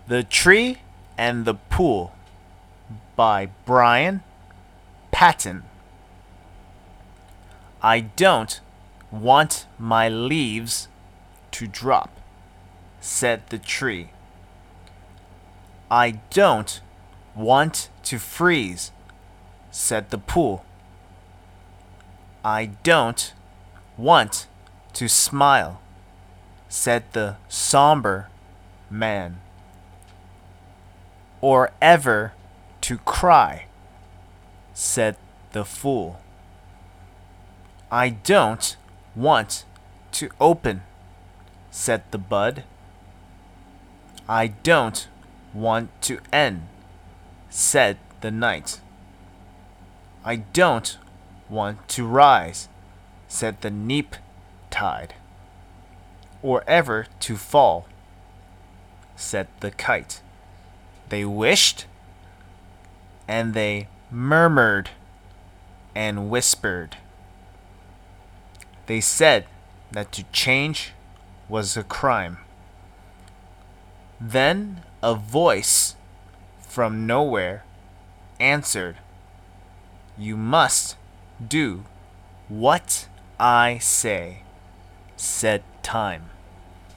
The Tree and the Pool by Brian Patton. I don't want my leaves to drop, said the tree. I don't want to freeze, said the pool. I don't want to smile, said the somber man. Or ever to cry, said the fool. I don't want to open, said the bud. I don't want to end, said the night. I don't want to rise, said the neap tide. Or ever to fall, said the kite. They wished, and they murmured and whispered. They said that to change was a crime. Then a voice from nowhere answered, "You must do what I say," said Time.